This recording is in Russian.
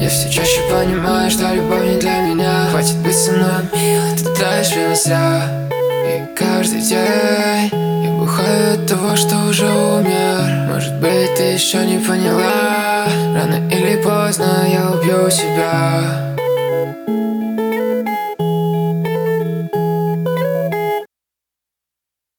Я все чаще понимаю, что любовь не для меня. Хватит быть со мной, мило, ты тратишь время зря. И каждый день я бухаю от того, что уже умер. Может быть, ты еще не поняла, рано или поздно я убью себя.